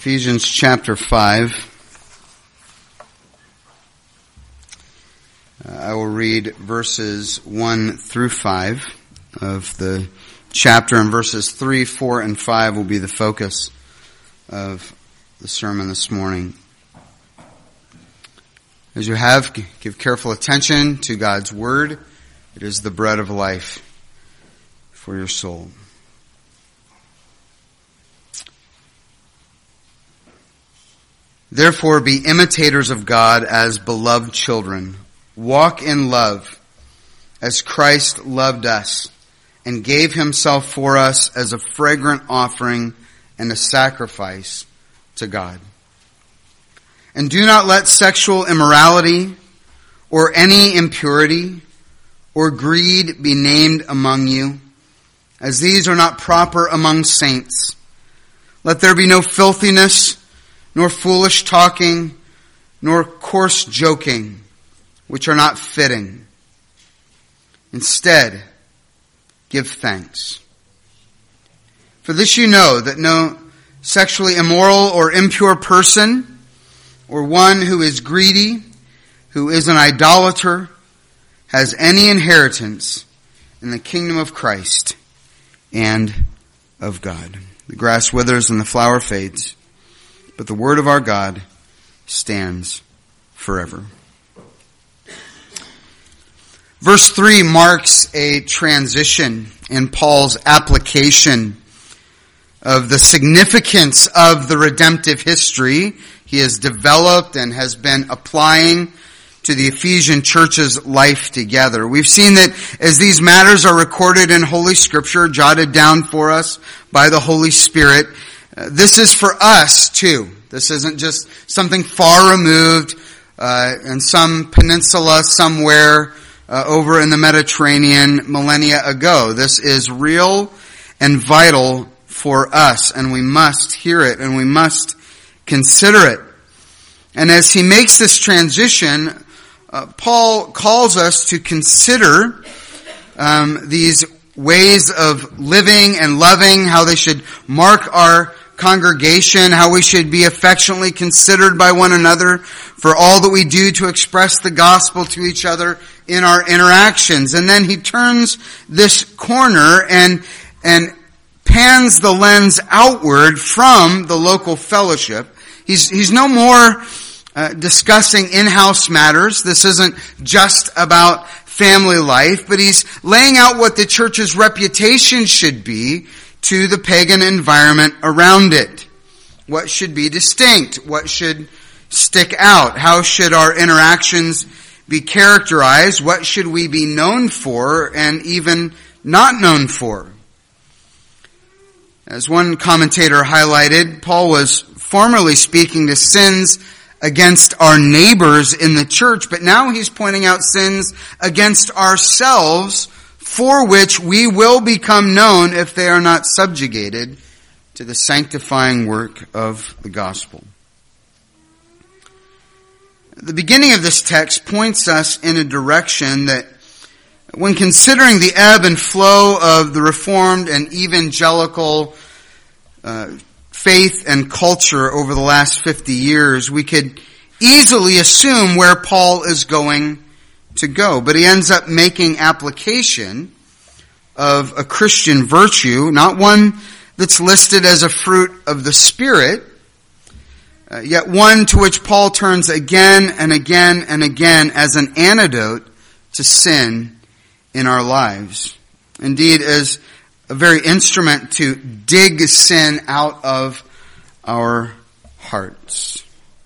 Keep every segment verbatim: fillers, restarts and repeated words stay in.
Ephesians chapter five. Uh, I will read verses one through five of the chapter, and verses three, four, and five will be the focus of the sermon this morning. As you have, give careful attention to God's word. It is the bread of life for your soul. Therefore, be imitators of God as beloved children. Walk in love as Christ loved us and gave himself for us as a fragrant offering and a sacrifice to God. And do not let sexual immorality or any impurity or greed be named among you, as these are not proper among saints. Let there be no filthiness, nor foolish talking, nor coarse joking, which are not fitting. Instead, give thanks. For this you know, that no sexually immoral or impure person, or one who is greedy, who is an idolater, has any inheritance in the kingdom of Christ and of God. The grass withers and the flower fades, but the word of our God stands forever. Verse three marks a transition in Paul's application of the significance of the redemptive history he has developed and has been applying to the Ephesian church's life together. We've seen that as these matters are recorded in Holy Scripture, jotted down for us by the Holy Spirit, uh, this is for us too. This isn't just something far removed uh, in some peninsula somewhere uh, over in the Mediterranean millennia ago. This is real and vital for us, and we must hear it and we must consider it. And as he makes this transition, uh, Paul calls us to consider um, these ways of living and loving, how they should mark our congregation, how we should be affectionately considered by one another for all that we do to express the gospel to each other in our interactions. And then he turns this corner and and pans the lens outward from the local fellowship. He's he's no more uh, discussing in-house matters. This isn't just about family life, but he's laying out what the church's reputation should be to the pagan environment around it. What should be distinct? What should stick out? How should our interactions be characterized? What should we be known for and even not known for? As one commentator highlighted, Paul was formerly speaking to sins against our neighbors in the church, but now he's pointing out sins against ourselves for which we will become known if they are not subjugated to the sanctifying work of the gospel. The beginning of this text points us in a direction that, when considering the ebb and flow of the Reformed and evangelical uh, faith and culture over the last fifty years, we could easily assume where Paul is going to go. But he ends up making application of a Christian virtue, not one that's listed as a fruit of the Spirit, uh, yet one to which Paul turns again and again and again as an antidote to sin in our lives. Indeed, as a very instrument to dig sin out of our hearts.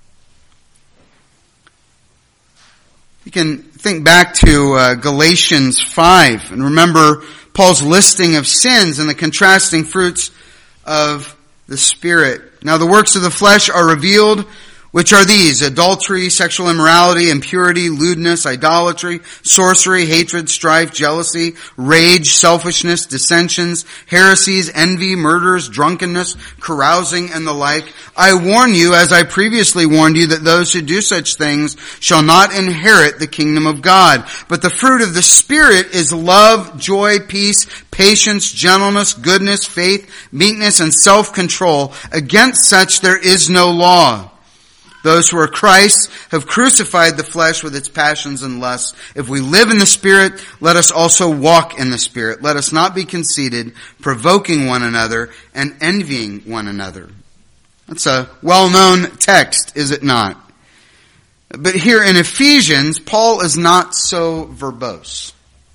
You can think back to uh, Galatians five and remember Paul's listing of sins and the contrasting fruits of the Spirit. Now the works of the flesh are revealed, which are these: adultery, sexual immorality, impurity, lewdness, idolatry, sorcery, hatred, strife, jealousy, rage, selfishness, dissensions, heresies, envy, murders, drunkenness, carousing, and the like. I warn you, as I previously warned you, that those who do such things shall not inherit the kingdom of God. But the fruit of the Spirit is love, joy, peace, patience, gentleness, goodness, faith, meekness, and self-control. Against such there is no law. Those who are Christ have crucified the flesh with its passions and lusts. If we live in the Spirit, let us also walk in the Spirit. Let us not be conceited, provoking one another and envying one another. That's a well-known text, is it not? But here in Ephesians, Paul is not so verbose.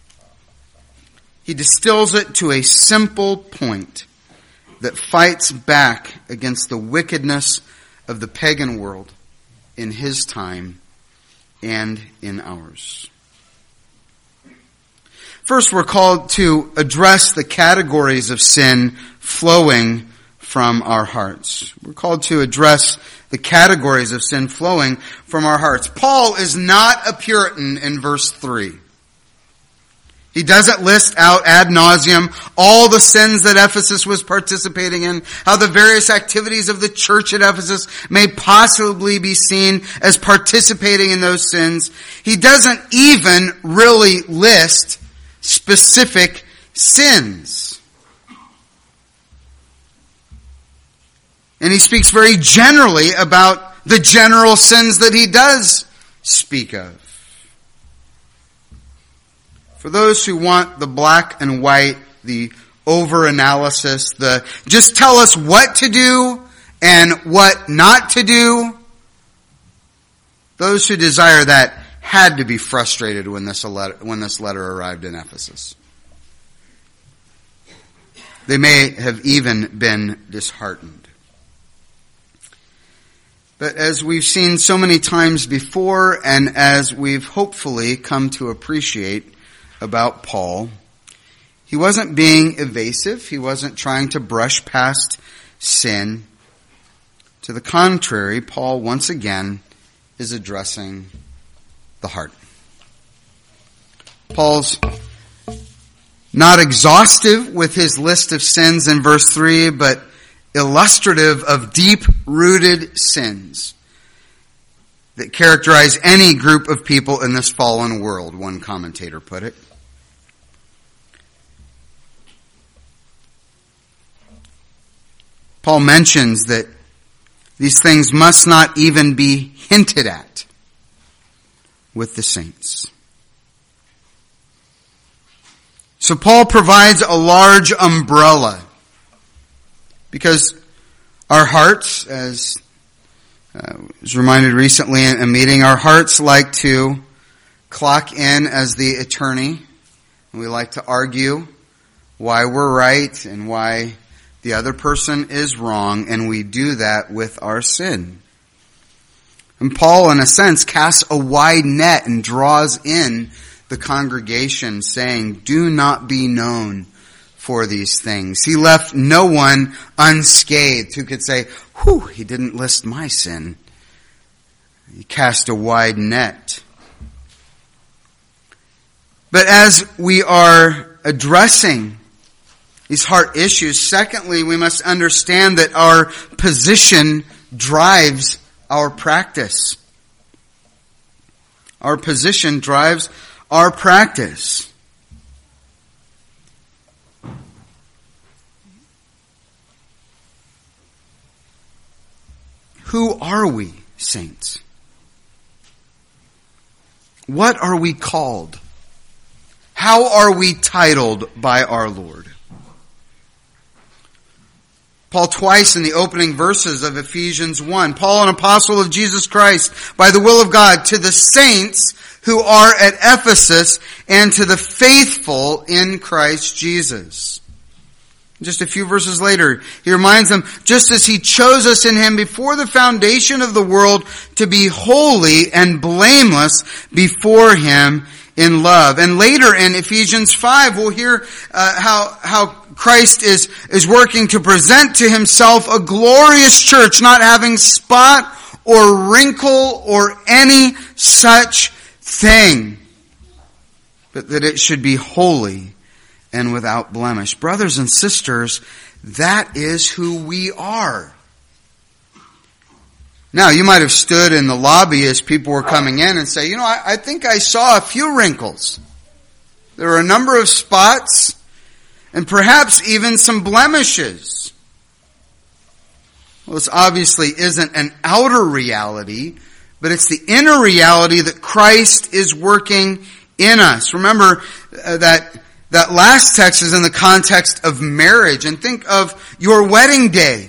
He distills it to a simple point that fights back against the wickedness of the pagan world in his time and in ours. First, we're called to address the categories of sin flowing from our hearts. We're called to address the categories of sin flowing from our hearts. Paul is not a Puritan in verse three. He doesn't list out ad nauseum all the sins that Ephesus was participating in, how the various activities of the church at Ephesus may possibly be seen as participating in those sins. He doesn't even really list specific sins. And he speaks very generally about the general sins that he does speak of. For those who want the black and white, the over-analysis, the just tell us what to do and what not to do, those who desire that had to be frustrated when this letter, when this letter arrived in Ephesus. They may have even been disheartened. But as we've seen so many times before, and as we've hopefully come to appreciate about Paul, he wasn't being evasive. He wasn't trying to brush past sin. To the contrary, Paul once again is addressing the heart. Paul's not exhaustive with his list of sins in verse three, but illustrative of deep-rooted sins that characterize any group of people in this fallen world, one commentator put it. Paul mentions that these things must not even be hinted at with the saints. So Paul provides a large umbrella because our hearts, as uh, was reminded recently in a meeting, our hearts like to clock in as the attorney. And we like to argue why we're right and why the other person is wrong, and we do that with our sin. And Paul, in a sense, casts a wide net and draws in the congregation, saying, do not be known for these things. He left no one unscathed who could say, whew, he didn't list my sin. He cast a wide net. But as we are addressing these heart issues, secondly, we must understand that our position drives our practice. Our position drives our practice. Who are we, saints? What are we called? How are we titled by our Lord? Paul twice in the opening verses of Ephesians one. Paul, an apostle of Jesus Christ, by the will of God, to the saints who are at Ephesus and to the faithful in Christ Jesus. Just a few verses later, he reminds them, just as he chose us in him before the foundation of the world to be holy and blameless before him in love. And later in Ephesians five, we'll hear uh, how how Christ is, is working to present to himself a glorious church, not having spot or wrinkle or any such thing, but that it should be holy and without blemish. Brothers and sisters, that is who we are. Now, you might have stood in the lobby as people were coming in and say, you know, I, I think I saw a few wrinkles. There were a number of spots and perhaps even some blemishes. Well, this obviously isn't an outer reality, but it's the inner reality that Christ is working in us. Remember uh, that that last text is in the context of marriage, and think of your wedding day.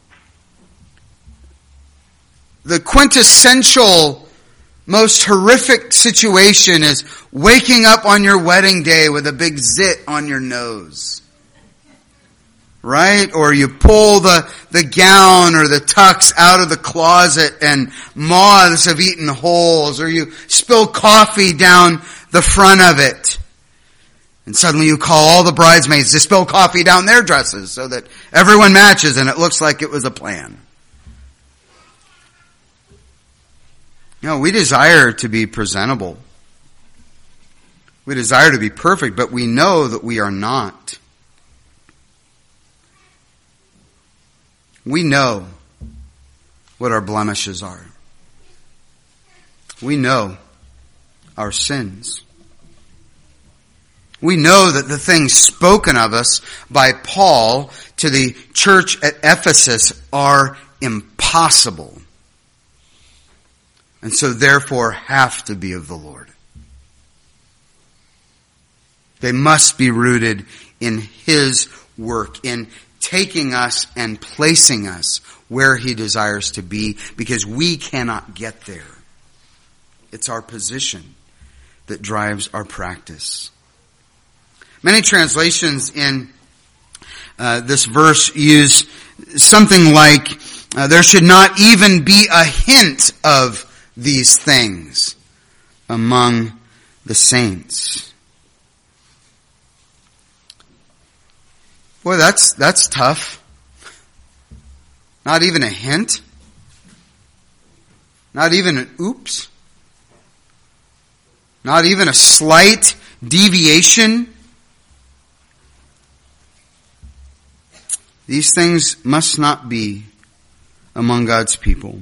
The quintessential, most horrific situation is waking up on your wedding day with a big zit on your nose. Right? Or you pull the, the gown or the tux out of the closet and moths have eaten holes. Or you spill coffee down the front of it. And suddenly you call all the bridesmaids to spill coffee down their dresses so that everyone matches and it looks like it was a plan. You know, we desire to be presentable. We desire to be perfect, but we know that we are not. We know what our blemishes are. We know our sins. We know that the things spoken of us by Paul to the church at Ephesus are impossible. And so therefore have to be of the Lord. They must be rooted in His work, in taking us and placing us where He desires to be, because we cannot get there. It's our position that drives our practice. Many translations in uh, this verse use something like, uh, there should not even be a hint of these things among the saints. Boy, that's that's tough. Not even a hint. Not even an oops. Not even a slight deviation. These things must not be among God's people.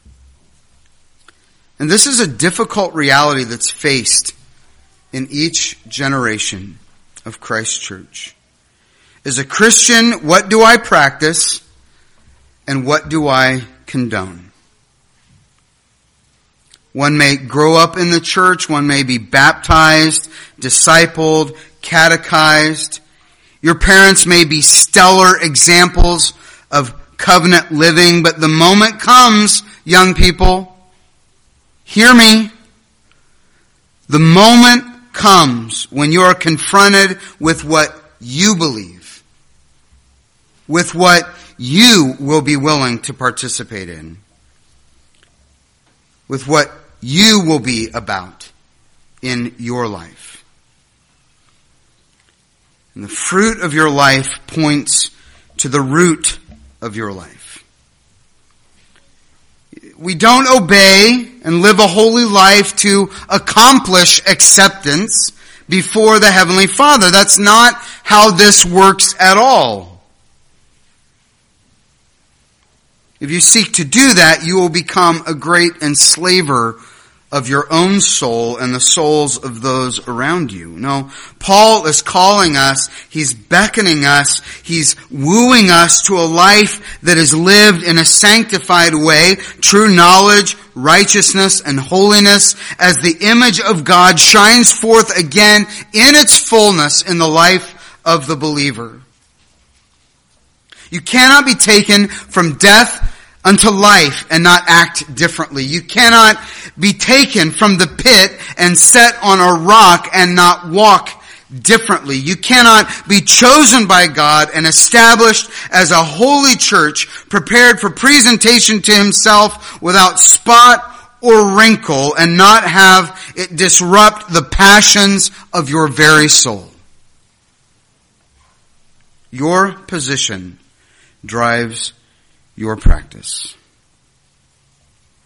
And this is a difficult reality that's faced in each generation of Christ's church. As a Christian, what do I practice and what do I condone? One may grow up in the church, one may be baptized, discipled, catechized. Your parents may be stellar examples of covenant living, but the moment comes, young people, hear me. The moment comes when you are confronted with what you believe, with what you will be willing to participate in, with what you will be about in your life. And the fruit of your life points to the root of your life. We don't obey and live a holy life to accomplish acceptance before the Heavenly Father. That's not how this works at all. If you seek to do that, you will become a great enslaver of your own soul and the souls of those around you. No, Paul is calling us, he's beckoning us, he's wooing us to a life that is lived in a sanctified way, true knowledge, righteousness, and holiness, as the image of God shines forth again in its fullness in the life of the believer. You cannot be taken from death unto life and not act differently. You cannot be taken from the pit and set on a rock and not walk differently. You cannot be chosen by God and established as a holy church, prepared for presentation to Himself without spot or wrinkle, and not have it disrupt the passions of your very soul. Your position drives your practice.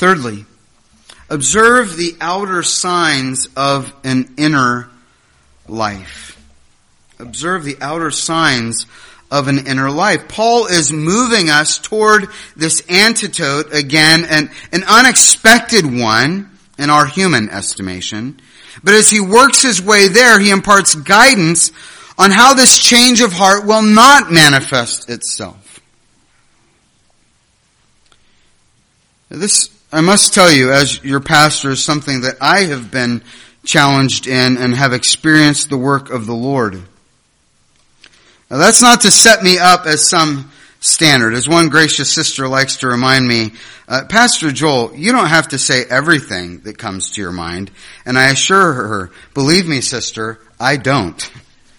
Thirdly, observe the outer signs of an inner life. Observe the outer signs of an inner life. Paul is moving us toward this antidote, again, an, an unexpected one in our human estimation. But as he works his way there, he imparts guidance on how this change of heart will not manifest itself. This, I must tell you, as your pastor, is something that I have been challenged in and have experienced the work of the Lord. Now, that's not to set me up as some standard. As one gracious sister likes to remind me, uh, Pastor Joel, you don't have to say everything that comes to your mind. And I assure her, believe me, sister, I don't.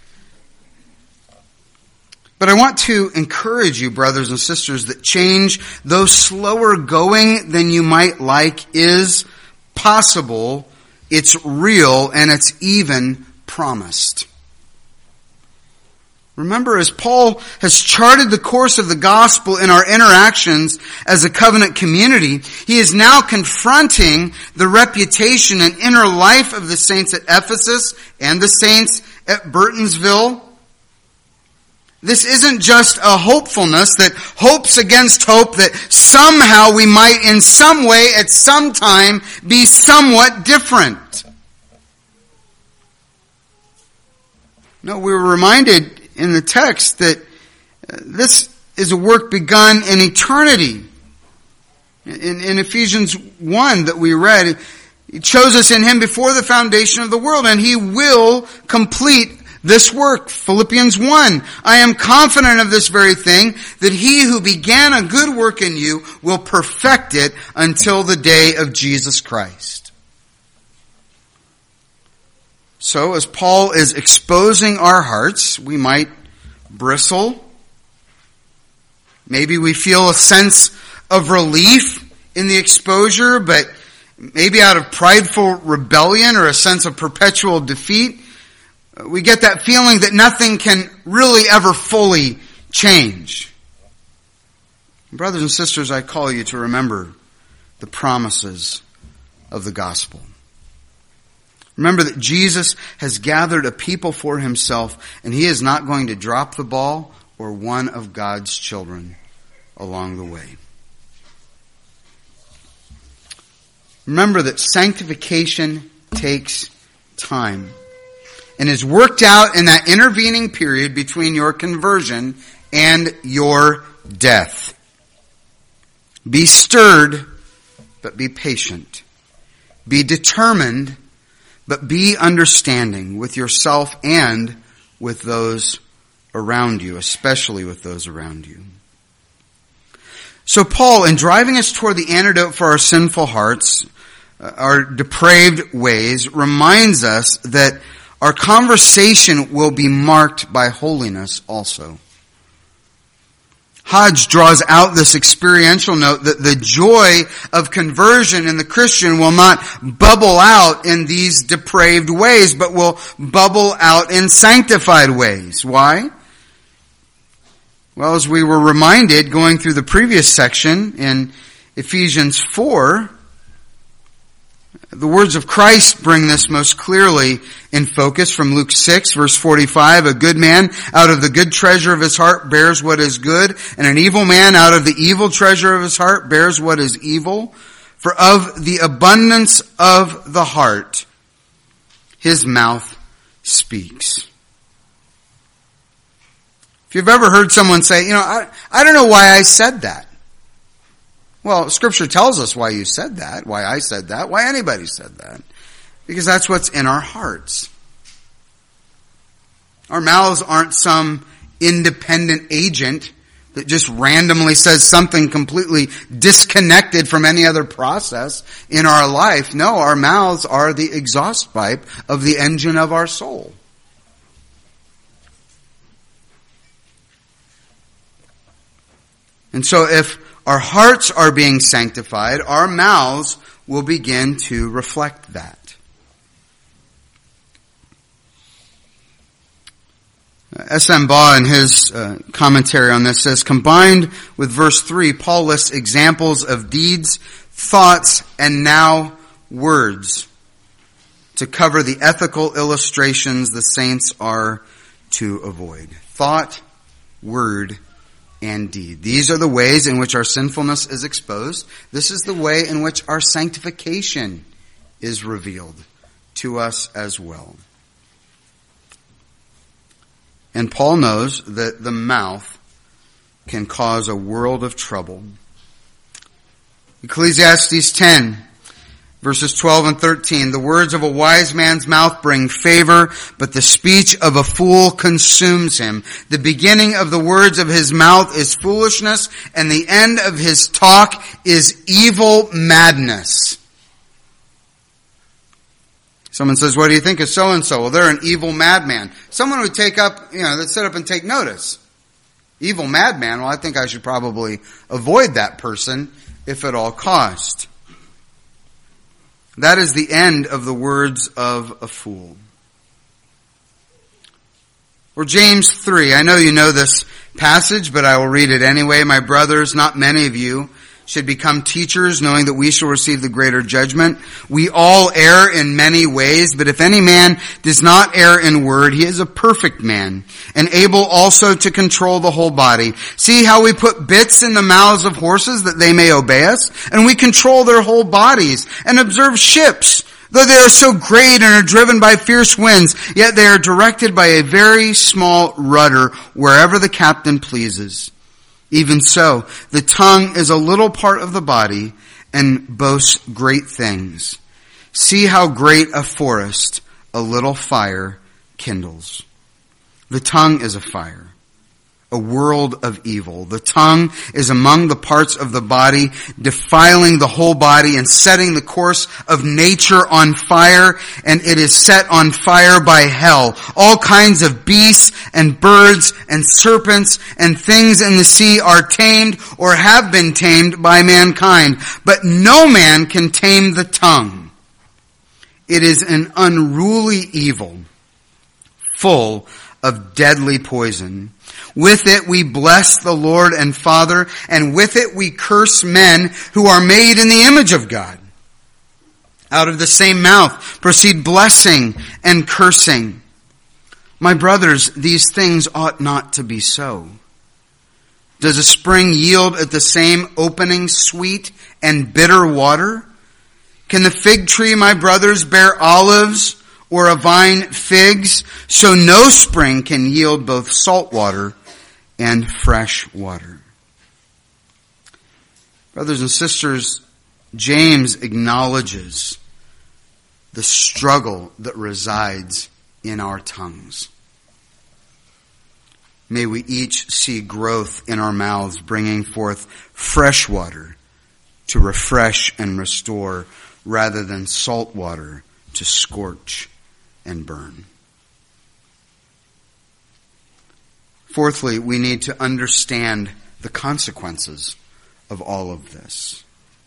But I want to encourage you, brothers and sisters, that change, though slower going than you might like, is possible, it's real, and it's even promised. Remember, as Paul has charted the course of the gospel in our interactions as a covenant community, he is now confronting the reputation and inner life of the saints at Ephesus and the saints at Burtonsville. This isn't just a hopefulness that hopes against hope that somehow we might in some way at some time be somewhat different. No, we were reminded in the text that this is a work begun in eternity. In, in Ephesians one that we read, he chose us in him before the foundation of the world, and he will complete this work. Philippians one, I am confident of this very thing, that he who began a good work in you will perfect it until the day of Jesus Christ. So, as Paul is exposing our hearts, we might bristle. Maybe we feel a sense of relief in the exposure, but maybe out of prideful rebellion or a sense of perpetual defeat, we get that feeling that nothing can really ever fully change. Brothers and sisters, I call you to remember the promises of the gospel. Remember that Jesus has gathered a people for himself, and he is not going to drop the ball or one of God's children along the way. Remember that sanctification takes time and is worked out in that intervening period between your conversion and your death. Be stirred, but be patient. Be determined, but be understanding with yourself and with those around you, especially with those around you. So Paul, in driving us toward the antidote for our sinful hearts, our depraved ways, reminds us that our conversation will be marked by holiness also. Hodge draws out this experiential note that the joy of conversion in the Christian will not bubble out in these depraved ways, but will bubble out in sanctified ways. Why? Well, as we were reminded going through the previous section in Ephesians four, the words of Christ bring this most clearly in focus from Luke six, verse forty-five. A good man out of the good treasure of his heart bears what is good, and an evil man out of the evil treasure of his heart bears what is evil. For of the abundance of the heart, his mouth speaks. If you've ever heard someone say, you know, I, I don't know why I said that. Well, Scripture tells us why you said that, why I said that, why anybody said that. Because that's what's in our hearts. Our mouths aren't some independent agent that just randomly says something completely disconnected from any other process in our life. No, our mouths are the exhaust pipe of the engine of our soul. And so if our hearts are being sanctified, our mouths will begin to reflect that. S M Baugh in his uh, commentary on this says, combined with verse three, Paul lists examples of deeds thoughts, and now words, to cover the ethical illustrations the saints are to avoid. Thought, word, and deed. These are the ways in which our sinfulness is exposed. This is the way in which our sanctification is revealed to us as well. And Paul knows that the mouth can cause a world of trouble. Ecclesiastes ten, verses twelve and thirteen. The words of a wise man's mouth bring favor, but the speech of a fool consumes him. The beginning of the words of his mouth is foolishness, and the end of his talk is evil madness. Someone says, what do you think of so-and-so? Well, they're an evil madman. Someone would take up, you know, they'd sit up and take notice. Evil madman, well, I think I should probably avoid that person if at all cost. That is the end of the words of a fool. Or James three. I know you know this passage, but I will read it anyway. My brothers, not many of you should become teachers, knowing that we shall receive the greater judgment. We all err in many ways, but if any man does not err in word, he is a perfect man, and able also to control the whole body. See how we put bits in the mouths of horses that they may obey us, and we control their whole bodies, and observe ships, though they are so great and are driven by fierce winds, yet they are directed by a very small rudder wherever the captain pleases. Even so, the tongue is a little part of the body and boasts great things. See how great a forest a little fire kindles. The tongue is a fire, a world of evil. The tongue is among the parts of the body, defiling the whole body and setting the course of nature on fire, and it is set on fire by hell. All kinds of beasts and birds and serpents and things in the sea are tamed or have been tamed by mankind, but no man can tame the tongue. It is an unruly evil, full of deadly poison. With it we bless the Lord and Father, and with it we curse men who are made in the image of God. Out of the same mouth proceed blessing and cursing. My brothers, these things ought not to be so. Does a spring yield at the same opening sweet and bitter water? Can the fig tree, my brothers, bear olives, or a vine figs? So no spring can yield both salt water and fresh water. Brothers and sisters, James acknowledges the struggle that resides in our tongues. May we each see growth in our mouths, bringing forth fresh water to refresh and restore, rather than salt water to scorch and burn. Fourthly, we need to understand the consequences of all of this.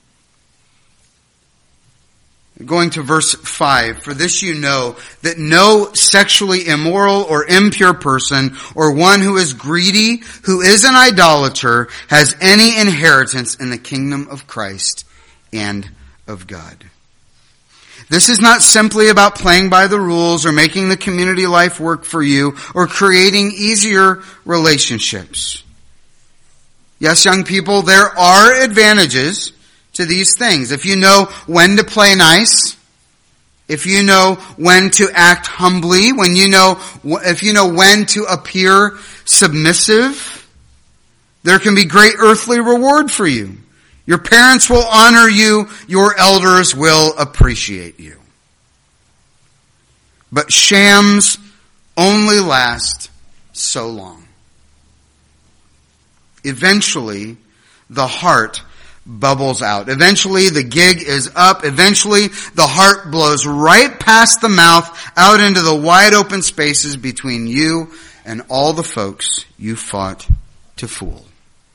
Going to verse five, for this you know that no sexually immoral or impure person or one who is greedy, who is an idolater, has any inheritance in the kingdom of Christ and of God. This is not simply about playing by the rules or making the community life work for you or creating easier relationships. Yes, young people, there are advantages to these things. If you know when to play nice, if you know when to act humbly, when you know, if you know when to appear submissive, there can be great earthly reward for you. Your parents will honor you. Your elders will appreciate you. But shams only last so long. Eventually, the heart bubbles out. Eventually, the gig is up. Eventually, the heart blows right past the mouth out into the wide open spaces between you and all the folks you fought to fool.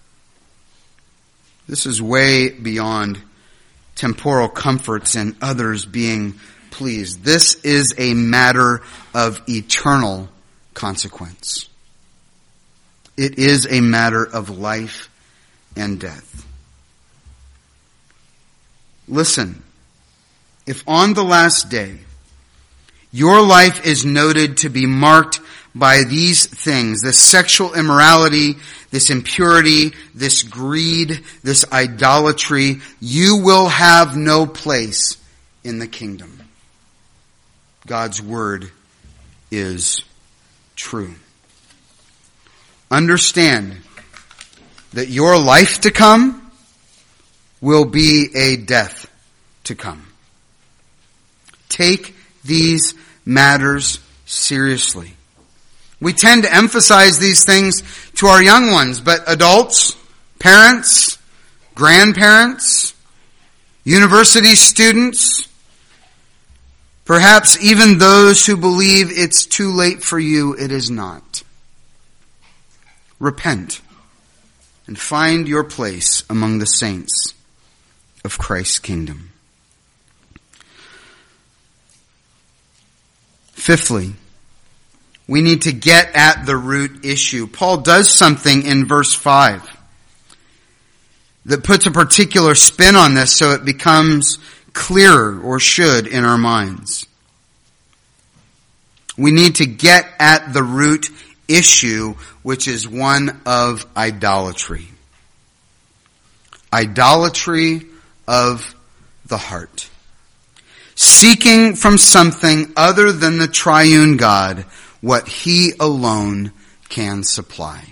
This is way beyond temporal comforts and others being pleased. This is a matter of eternal consequence. It is a matter of life and death. Listen, if on the last day your life is noted to be marked by these things, this sexual immorality, this impurity, this greed, this idolatry, you will have no place in the kingdom. God's word is true. Understand that your life to come will be a death to come. Take these matters seriously. We tend to emphasize these things to our young ones, but adults, parents, grandparents, university students, perhaps even those who believe it's too late for you, it is not. Repent and find your place among the saints of Christ's kingdom. Fifthly, we need to get at the root issue. Paul does something in verse five that puts a particular spin on this so it becomes clearer, or should, in our minds. We need to get at the root issue, which is one of idolatry. Idolatry of the heart. Seeking from something other than the triune God what He alone can supply.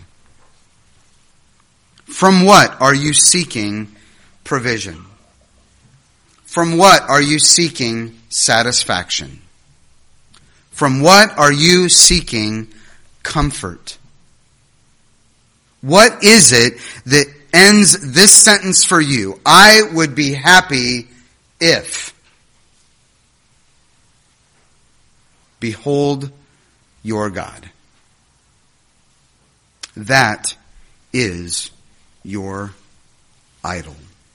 From what are you seeking provision? From what are you seeking satisfaction? From what are you seeking comfort? What is it that ends this sentence for you? I would be happy if. Behold your God. That is your idol.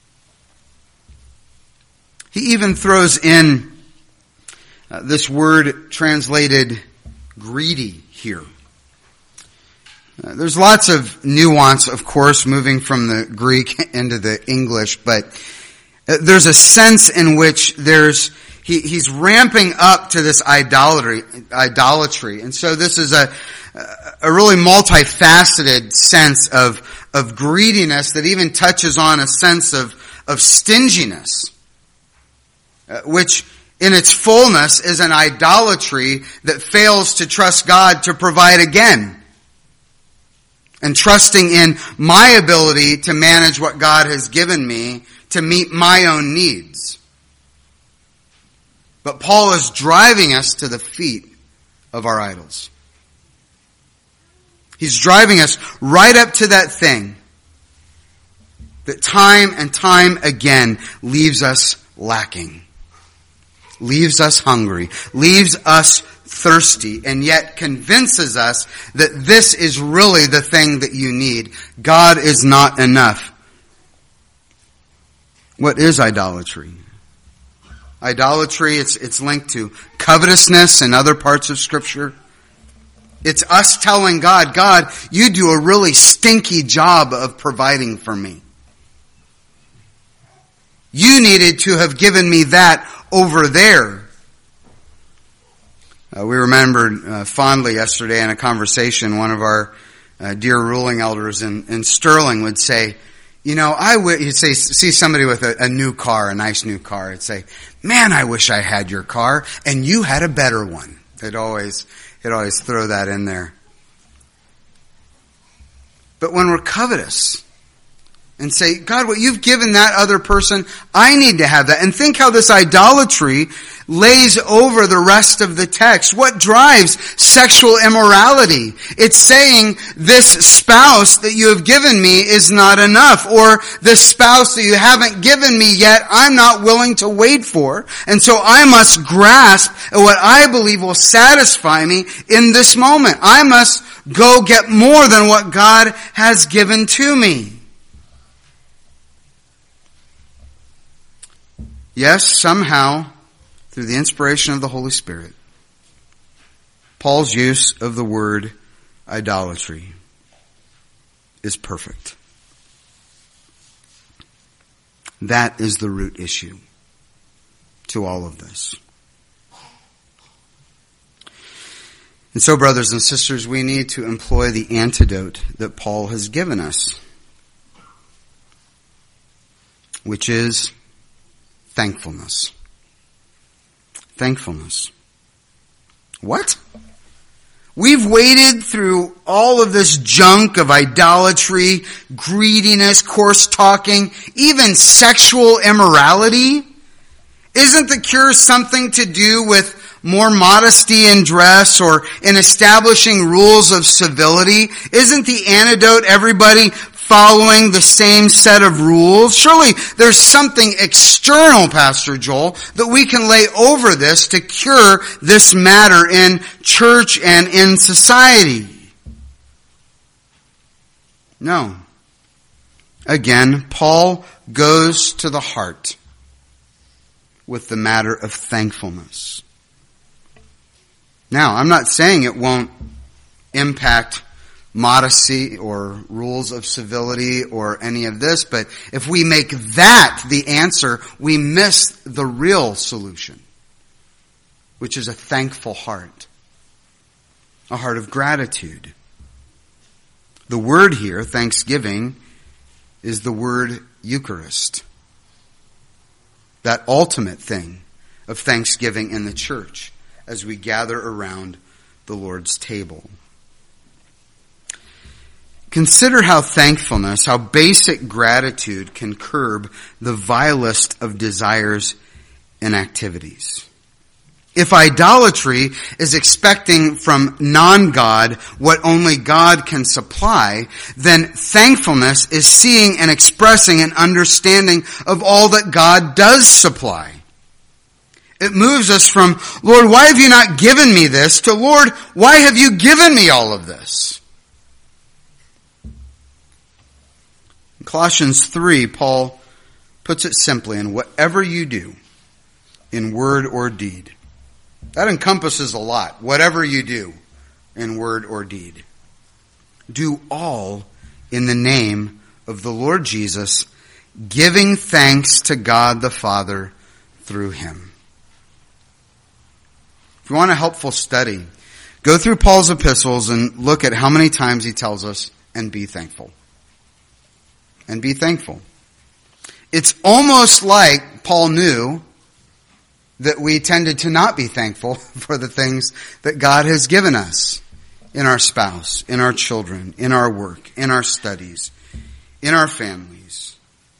He even throws in uh, this word translated greedy here. Uh, there's lots of nuance, of course, moving from the Greek into the English, but uh, there's a sense in which there's He, he's ramping up to this idolatry, idolatry. And so this is a, a really multifaceted sense of, of greediness that even touches on a sense of, of stinginess, uh, which in its fullness is an idolatry that fails to trust God to provide again. And trusting in my ability to manage what God has given me to meet my own needs. But Paul is driving us to the feet of our idols. He's driving us right up to that thing that time and time again leaves us lacking, leaves us hungry, leaves us thirsty, and yet convinces us that this is really the thing that you need. God is not enough. What is idolatry? Idolatry, it's, it's linked to covetousness in other parts of Scripture. It's us telling God, God, you do a really stinky job of providing for me. You needed to have given me that over there. Uh, we remembered uh, fondly yesterday in a conversation, one of our uh, dear ruling elders in, in Sterling would say, you know, I would, he'd say, see somebody with a, a new car, a nice new car. He'd say, man, I wish I had your car and you had a better one. They'd always, he'd always throw that in there. But when we're covetous and say, God, what you've given that other person, I need to have that. And think how this idolatry lays over the rest of the text. What drives sexual immorality? It's saying this spouse that you have given me is not enough, or this spouse that you haven't given me yet, I'm not willing to wait for. And so I must grasp at what I believe will satisfy me in this moment. I must go get more than what God has given to me. Yes, somehow, through the inspiration of the Holy Spirit, Paul's use of the word idolatry is perfect. That is the root issue. to all of this. And so, brothers and sisters, we need to employ the antidote that Paul has given us, which is thankfulness. Thankfulness. What? We've waded through all of this junk of idolatry, greediness, coarse talking, even sexual immorality. Isn't the cure something to do with more modesty in dress or in establishing rules of civility? Isn't the antidote everybody following the same set of rules? Surely there's something external, Pastor Joel, that we can lay over this to cure this matter in church and in society. No. Again, Paul goes to the heart with the matter of thankfulness. Now, I'm not saying it won't impact modesty or rules of civility or any of this, but if we make that the answer, we miss the real solution, which is a thankful heart, a heart of gratitude. The word here, thanksgiving, is the word Eucharist, that ultimate thing of thanksgiving in the church as we gather around the Lord's table. Consider how thankfulness, how basic gratitude can curb the vilest of desires and activities. If idolatry is expecting from non-God what only God can supply, then thankfulness is seeing and expressing an understanding of all that God does supply. It moves us from, Lord, why have you not given me this, to, Lord, why have you given me all of this? In Colossians three, Paul puts it simply, in whatever you do, in word or deed. That encompasses a lot. Whatever you do, in word or deed. Do all in the name of the Lord Jesus, giving thanks to God the Father through him. If you want a helpful study, go through Paul's epistles and look at how many times he tells us, and be thankful. And be thankful. It's almost like Paul knew that we tended to not be thankful for the things that God has given us in our spouse, in our children, in our work, in our studies, in our families.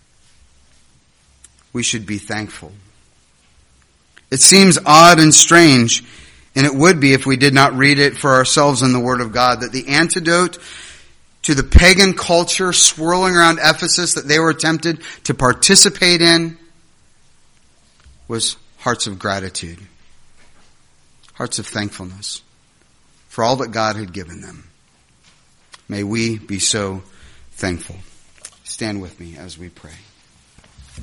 We should be thankful. It seems odd and strange, and it would be if we did not read it for ourselves in the Word of God, that the antidote to the pagan culture swirling around Ephesus that they were tempted to participate in was hearts of gratitude, hearts of thankfulness for all that God had given them. May we be so thankful. Stand with me as we pray.